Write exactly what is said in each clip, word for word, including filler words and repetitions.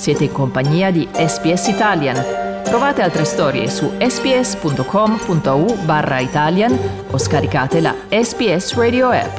Siete in compagnia di S B S Italian. Trovate altre storie su sbs.com.au barra Italian o scaricate la S B S Radio app.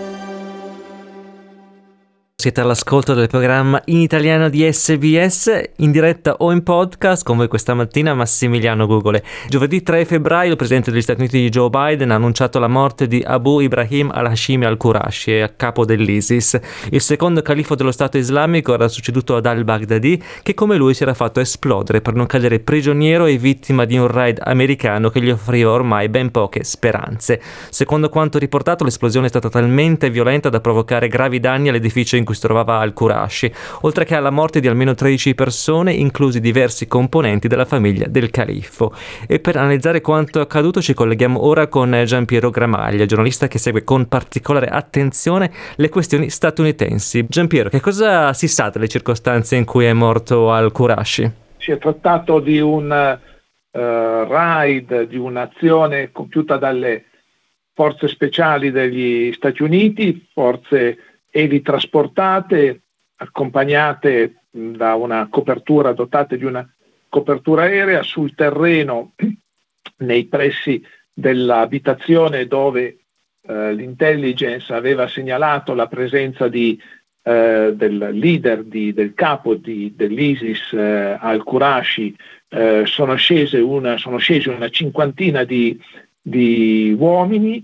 Siete all'ascolto del programma in italiano di S B S, in diretta o in podcast, con voi questa mattina Massimiliano Gugole. Giovedì tre febbraio il presidente degli Stati Uniti Joe Biden ha annunciato la morte di Abu Ibrahim al-Hashimi al-Qurashi, a capo dell'ISIS. Il secondo califfo dello Stato islamico era succeduto ad al-Baghdadi, che come lui si era fatto esplodere per non cadere prigioniero e vittima di un raid americano che gli offriva ormai ben poche speranze. Secondo quanto riportato, l'esplosione è stata talmente violenta da provocare gravi danni all'edificio in cui si trovava al-Qurashi, oltre che alla morte di almeno tredici persone, inclusi diversi componenti della famiglia del califfo. E per analizzare quanto accaduto ci colleghiamo ora con Giampiero Gramaglia, giornalista che segue con particolare attenzione le questioni statunitensi. Giampiero, che cosa si sa delle circostanze in cui è morto al-Qurashi? Si è trattato di un uh, raid, di un'azione compiuta dalle forze speciali degli Stati Uniti, forze elitrasportate, accompagnate da una copertura, dotate di una copertura aerea sul terreno nei pressi dell'abitazione dove eh, l'intelligence aveva segnalato la presenza di, eh, del leader, di, del capo di, dell'ISIS eh, al-Qurashi. Eh, sono, scese una, sono scesi una cinquantina di, di uomini.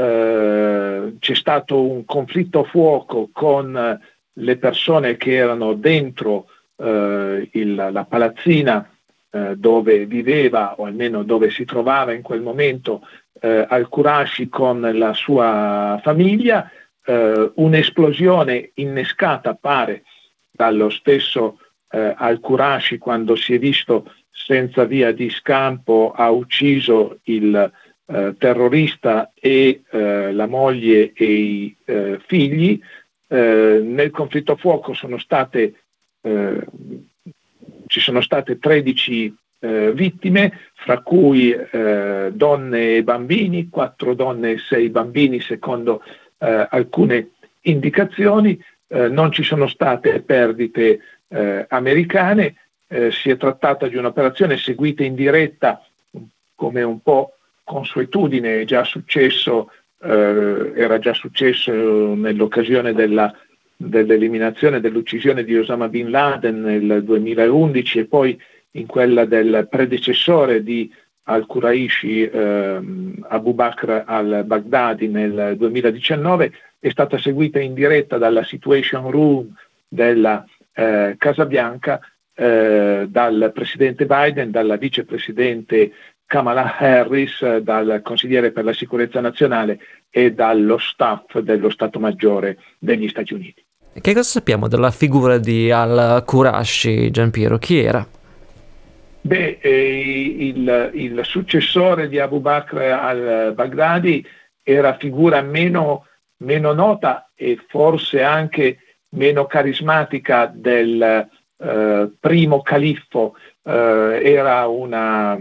Uh, c'è stato un conflitto a fuoco con le persone che erano dentro uh, il, la palazzina uh, dove viveva, o almeno dove si trovava in quel momento uh, al-Qurashi con la sua famiglia. Uh, un'esplosione innescata, pare, dallo stesso uh, al-Qurashi, quando si è visto senza via di scampo, ha ucciso il Uh, terrorista e uh, la moglie e i uh, figli. Uh, nel conflitto a fuoco sono state, uh, ci sono state tredici uh, vittime, fra cui uh, donne e bambini, quattro donne e sei bambini secondo uh, alcune indicazioni. Uh, non ci sono state perdite uh, americane. Uh, si è trattata di un'operazione seguita in diretta, come un po' consuetudine. È già successo, eh, era già successo nell'occasione della, dell'eliminazione, dell'uccisione di Osama Bin Laden nel duemilaundici e poi in quella del predecessore di al-Quraishi, eh, Abu Bakr al-Baghdadi nel duemiladiciannove. È stata seguita in diretta dalla Situation Room della eh, Casa Bianca, eh, dal presidente Biden, dalla vicepresidente Kamala Harris, dal consigliere per la sicurezza nazionale e dallo staff dello Stato Maggiore degli Stati Uniti. Che cosa sappiamo della figura di al-Qurashi, Giampiero? Chi era? Beh, eh, il, il successore di Abu Bakr al-Baghdadi era figura meno, meno nota e forse anche meno carismatica del eh, primo califfo. Eh, era una...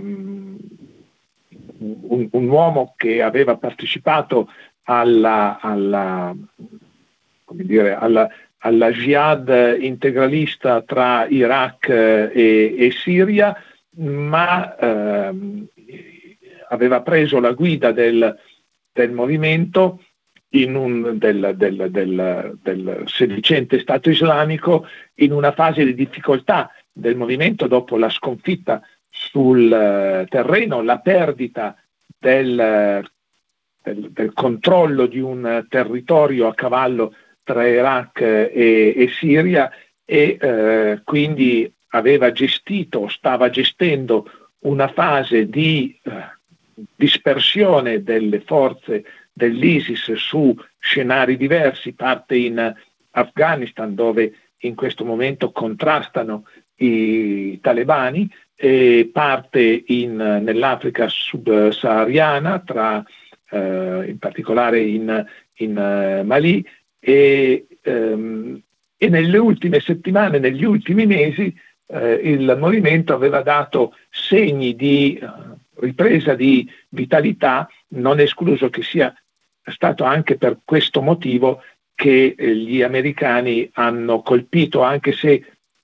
Un, un uomo che aveva partecipato alla, alla, come dire, alla, alla jihad integralista tra Iraq e, e Siria, ma ehm, aveva preso la guida del, del movimento in un, del, del, del, del sedicente Stato islamico in una fase di difficoltà del movimento dopo la sconfitta sul terreno, la perdita del, del, del controllo di un territorio a cavallo tra Iraq e, e Siria e eh, quindi aveva gestito, stava gestendo una fase di eh, dispersione delle forze dell'ISIS su scenari diversi, parte in Afghanistan dove in questo momento contrastano i talebani, e parte in, nell'Africa subsahariana, tra, eh, in particolare in, in uh, Mali, e, ehm, e nelle ultime settimane, negli ultimi mesi, eh, il movimento aveva dato segni di uh, ripresa di vitalità, non è escluso che sia stato anche per questo motivo che eh, gli americani hanno colpito, anche se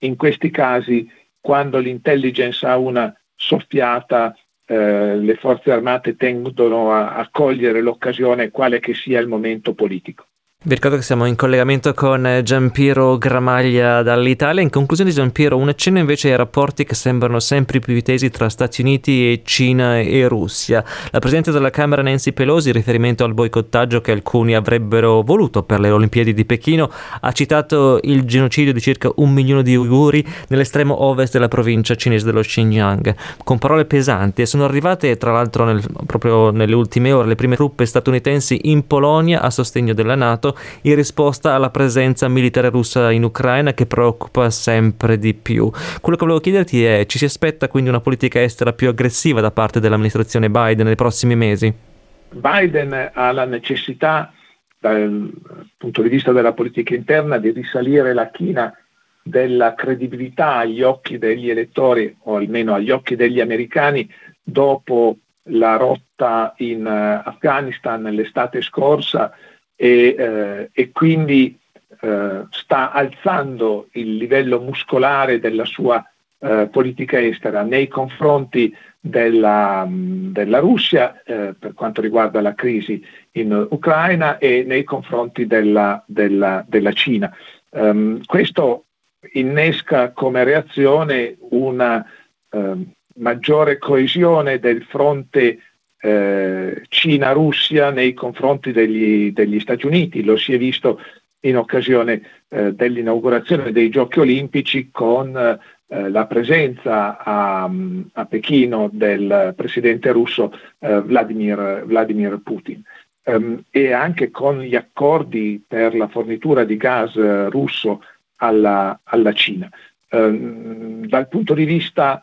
in questi casi, quando l'intelligence ha una soffiata, eh, le forze armate tendono a, a cogliere l'occasione, quale che sia il momento politico. Vi ricordo che siamo in collegamento con Giampiero Gramaglia dall'Italia. In conclusione, Giampiero, un accenno invece ai rapporti che sembrano sempre più tesi tra Stati Uniti e Cina e Russia. La Presidente della Camera Nancy Pelosi, in riferimento al boicottaggio che alcuni avrebbero voluto per le Olimpiadi di Pechino, ha citato il genocidio di circa un milione di uiguri nell'estremo ovest della provincia cinese dello Xinjiang, con parole pesanti, e sono arrivate tra l'altro nel, proprio nelle ultime ore le prime truppe statunitensi in Polonia a sostegno della NATO, in risposta alla presenza militare russa in Ucraina, che preoccupa sempre di più. Quello che volevo chiederti è: ci si aspetta quindi una politica estera più aggressiva da parte dell'amministrazione Biden nei prossimi mesi? Biden ha la necessità, dal punto di vista della politica interna, di risalire la china della credibilità agli occhi degli elettori, o almeno agli occhi degli americani, dopo la rotta in Afghanistan l'estate scorsa, E, eh, e quindi eh, sta alzando il livello muscolare della sua eh, politica estera nei confronti della, della Russia eh, per quanto riguarda la crisi in Ucraina e nei confronti della, della, della Cina. Um, questo innesca come reazione una eh, maggiore coesione del fronte Eh, Cina-Russia nei confronti degli, degli Stati Uniti. Lo si è visto in occasione eh, dell'inaugurazione dei Giochi Olimpici, con eh, la presenza a, a Pechino del presidente russo eh, Vladimir, Vladimir Putin, um, e anche con gli accordi per la fornitura di gas eh, russo alla, alla Cina. Um, dal punto di vista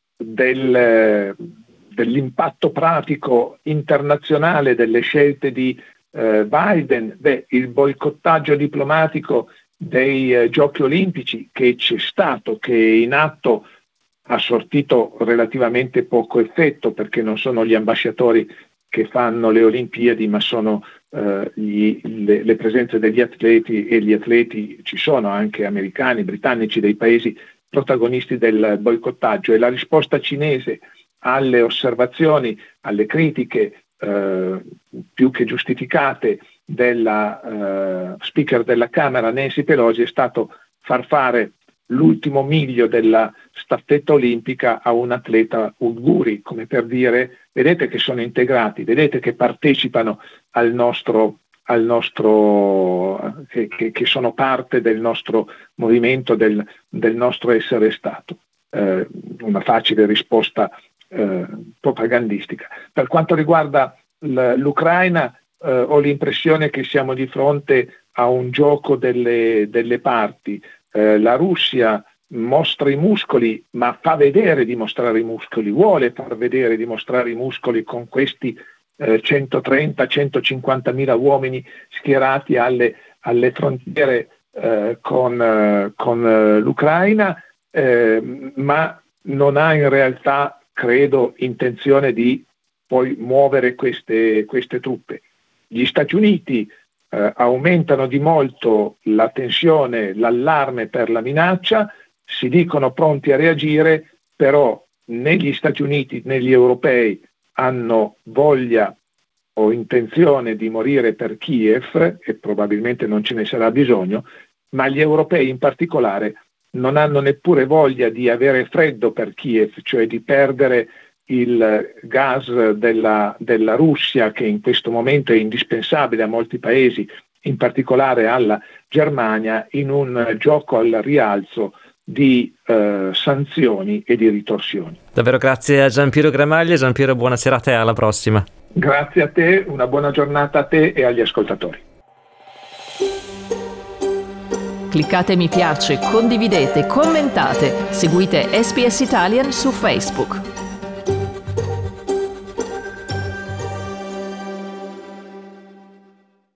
del dell'impatto pratico internazionale delle scelte di eh, Biden, beh, il boicottaggio diplomatico dei eh, Giochi Olimpici che c'è stato, che è in atto, ha sortito relativamente poco effetto, perché non sono gli ambasciatori che fanno le Olimpiadi, ma sono eh, gli, le, le presenze degli atleti, e gli atleti ci sono anche americani, britannici, dei paesi protagonisti del boicottaggio, e la risposta cinese alle osservazioni, alle critiche eh, più che giustificate della eh, speaker della Camera Nancy Pelosi è stato far fare l'ultimo miglio della staffetta olimpica a un atleta uiguri, come per dire: vedete che sono integrati, vedete che partecipano al nostro, al nostro che, che, che sono parte del nostro movimento, del, del nostro essere Stato. Eh, una facile risposta Eh, propagandistica. Per quanto riguarda l- l'Ucraina, eh, ho l'impressione che siamo di fronte a un gioco delle, delle parti. Eh, la Russia mostra i muscoli, ma fa vedere di mostrare i muscoli, vuole far vedere di mostrare i muscoli con questi eh, centotrenta centocinquantamila uomini schierati alle, alle frontiere eh, con, eh, con eh, l'Ucraina, eh, ma non ha in realtà, credo, intenzione di poi muovere queste, queste truppe. Gli Stati Uniti eh, aumentano di molto la tensione, l'allarme per la minaccia, si dicono pronti a reagire, però né gli Stati Uniti né gli europei hanno voglia o intenzione di morire per Kiev, e probabilmente non ce ne sarà bisogno, ma gli europei in particolare non hanno neppure voglia di avere freddo per Kiev, cioè di perdere il gas della, della Russia, che in questo momento è indispensabile a molti paesi, in particolare alla Germania, in un gioco al rialzo di eh, sanzioni e di ritorsioni. Davvero grazie a Giampiero Gramaglia. Giampiero, buona serata e alla prossima. Grazie a te, una buona giornata a te e agli ascoltatori. Cliccate mi piace, condividete, commentate, seguite S B S Italian su Facebook.